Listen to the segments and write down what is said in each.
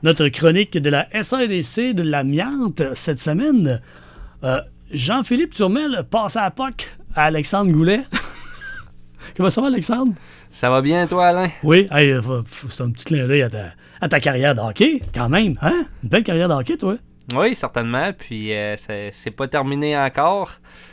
notre chronique de la SADC de l'amiante cette semaine. Jean-Philippe Turmel passe à la POC à Alexandre Goulet. Comment ça va, Alexandre? Ça va bien, toi, Alain? Oui, hey, c'est un petit clin d'œil à ta carrière de hockey, quand même. Hein? Une belle carrière de hockey, toi. Oui, certainement. Puis, c'est pas terminé encore.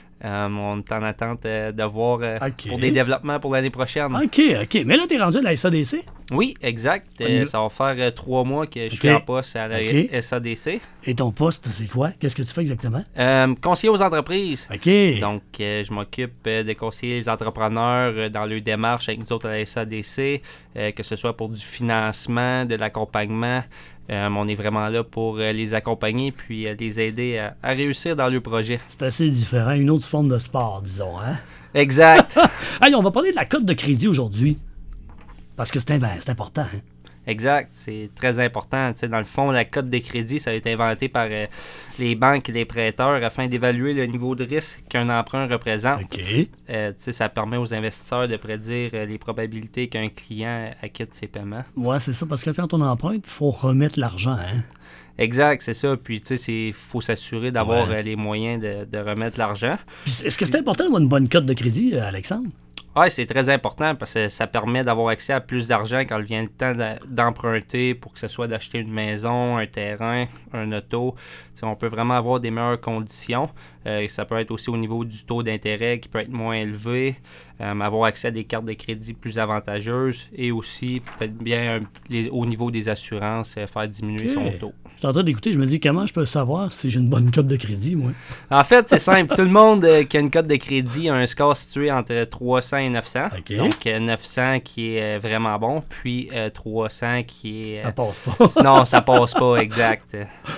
On est en attente de voir pour des développements pour l'année prochaine. OK. Mais là, t'es rendu à la SADC? Oui, exact. Ça va faire 3 mois que je suis en poste à la SADC. Et ton poste, c'est quoi? Qu'est-ce que tu fais exactement? Conseiller aux entreprises. OK. Donc, je m'occupe de conseiller les entrepreneurs dans leur démarche avec nous autres à la SADC, que ce soit pour du financement, de l'accompagnement. On est vraiment là pour les accompagner puis les aider à réussir dans leur projet. C'est assez différent, une autre forme de sport, disons, hein? Exact. Allez, on va parler de la cote de crédit aujourd'hui. Parce que c'est important, hein? Exact, c'est très important. Tu sais, dans le fond, la cote de crédit, ça a été inventé par les banques et les prêteurs afin d'évaluer le niveau de risque qu'un emprunt représente. OK. Tu sais, ça permet aux investisseurs de prédire les probabilités qu'un client acquitte ses paiements. Ouais, c'est ça, parce que quand on emprunte, il faut remettre l'argent, hein? Exact, c'est ça. Puis, tu sais, il faut s'assurer d'avoir les moyens de remettre l'argent. Puis, est-ce que c'est important d'avoir une bonne cote de crédit, Alexandre? Oui, c'est très important parce que ça permet d'avoir accès à plus d'argent quand il vient le temps d'emprunter pour que ce soit d'acheter une maison, un terrain, un auto. T'sais, on peut vraiment avoir des meilleures conditions. Ça peut être aussi au niveau du taux d'intérêt qui peut être moins élevé, avoir accès à des cartes de crédit plus avantageuses et aussi peut-être bien au niveau des assurances, faire diminuer son taux. Je suis en train d'écouter, je me dis comment je peux savoir si j'ai une bonne cote de crédit, moi? En fait, c'est simple. Tout le monde qui a une cote de crédit a un score situé entre 300 et 900. Okay. Donc, 900 qui est vraiment bon, puis 300 qui est... Ça passe pas. Non, ça passe pas, exact.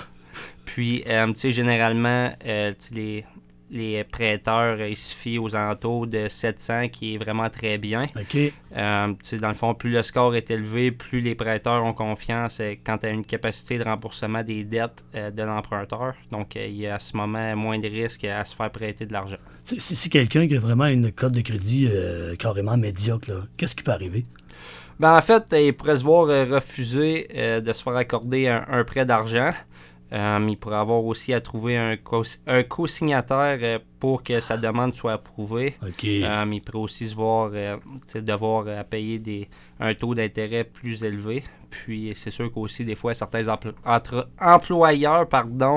Puis, tu sais, généralement, les prêteurs, ils se fient aux alentours de 700, qui est vraiment très bien. OK. Tu sais, dans le fond, plus le score est élevé, plus les prêteurs ont confiance quant à une capacité de remboursement des dettes de l'emprunteur. Donc, il y a à ce moment moins de risques à se faire prêter de l'argent. Si quelqu'un qui a vraiment une cote de crédit carrément médiocre, là, qu'est-ce qui peut arriver? Ben, en fait, il pourrait se voir refuser de se faire accorder un prêt d'argent. Il pourrait avoir aussi à trouver un co-signataire pour que sa demande soit approuvée. Okay. Il pourrait aussi se voir devoir payer un taux d'intérêt plus élevé. Puis c'est sûr qu'aussi des fois certains employeurs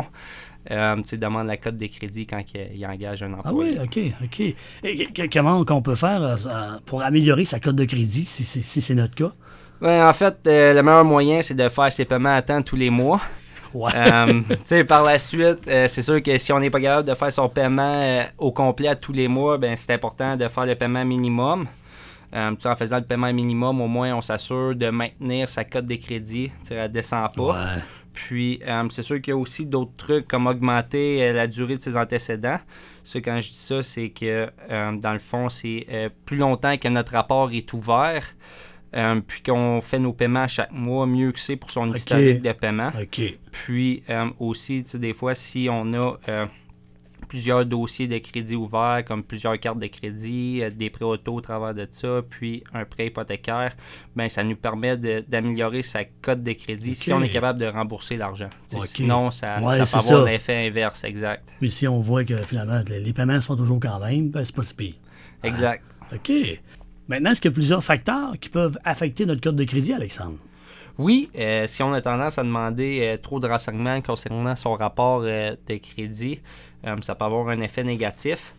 demandent la cote des crédits quand ils engagent un employé. Ah oui, OK. Et comment qu'on peut faire pour améliorer sa cote de crédit si c'est notre cas? Ben, en fait, le meilleur moyen, c'est de faire ses paiements à temps tous les mois. Ouais. Par la suite, c'est sûr que si on n'est pas capable de faire son paiement au complet à tous les mois, ben c'est important de faire le paiement minimum. En faisant le paiement minimum, au moins, on s'assure de maintenir sa cote de crédit. Elle ne descend pas. Ouais. Puis, c'est sûr qu'il y a aussi d'autres trucs comme augmenter la durée de ses antécédents. Ça, quand je dis ça, c'est que, dans le fond, c'est plus longtemps que notre rapport est ouvert. Puis qu'on fait nos paiements chaque mois, mieux que c'est pour son historique de paiement. OK. Puis aussi, des fois, si on a plusieurs dossiers de crédit ouverts, comme plusieurs cartes de crédit, des prêts auto au travers de ça, puis un prêt hypothécaire, ben ça nous permet d'améliorer sa cote de crédit si on est capable de rembourser l'argent. Sinon, ça peut avoir l'effet inverse, exact. Mais si on voit que finalement, les paiements se font toujours quand même, ben c'est pas si pire. Exact. OK. Maintenant, est-ce qu'il y a plusieurs facteurs qui peuvent affecter notre cote de crédit, Alexandre? Oui, si on a tendance à demander trop de renseignements concernant son rapport de crédit, ça peut avoir un effet négatif.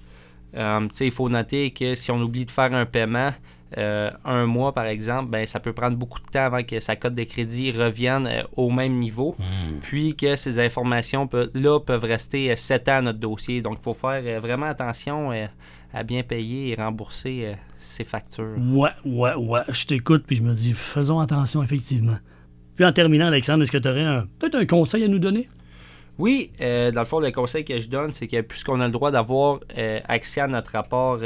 Il faut noter que si on oublie de faire un paiement, un mois par exemple, ben, ça peut prendre beaucoup de temps avant que sa cote de crédit revienne au même niveau, puis que ces informations peuvent rester 7 ans à notre dossier. Donc, il faut faire vraiment attention à bien payer et rembourser ses factures. Ouais. Je t'écoute puis je me dis, faisons attention, effectivement. Puis en terminant, Alexandre, est-ce que tu aurais peut-être un conseil à nous donner? Oui, dans le fond, le conseil que je donne, c'est que puisqu'on a le droit d'avoir accès à notre rapport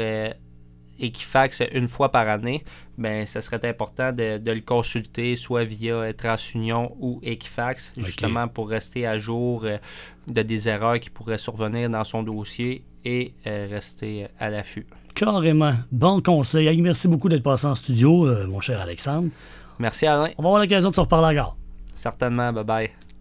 Equifax une fois par année, ben ça serait important de le consulter, soit via TransUnion ou Equifax, justement pour rester à jour de des erreurs qui pourraient survenir dans son dossier et rester à l'affût. Carrément. Bon conseil. Hey, merci beaucoup d'être passé en studio, mon cher Alexandre. Merci, Alain. On va avoir l'occasion de se reparler à la gare. Certainement, bye bye.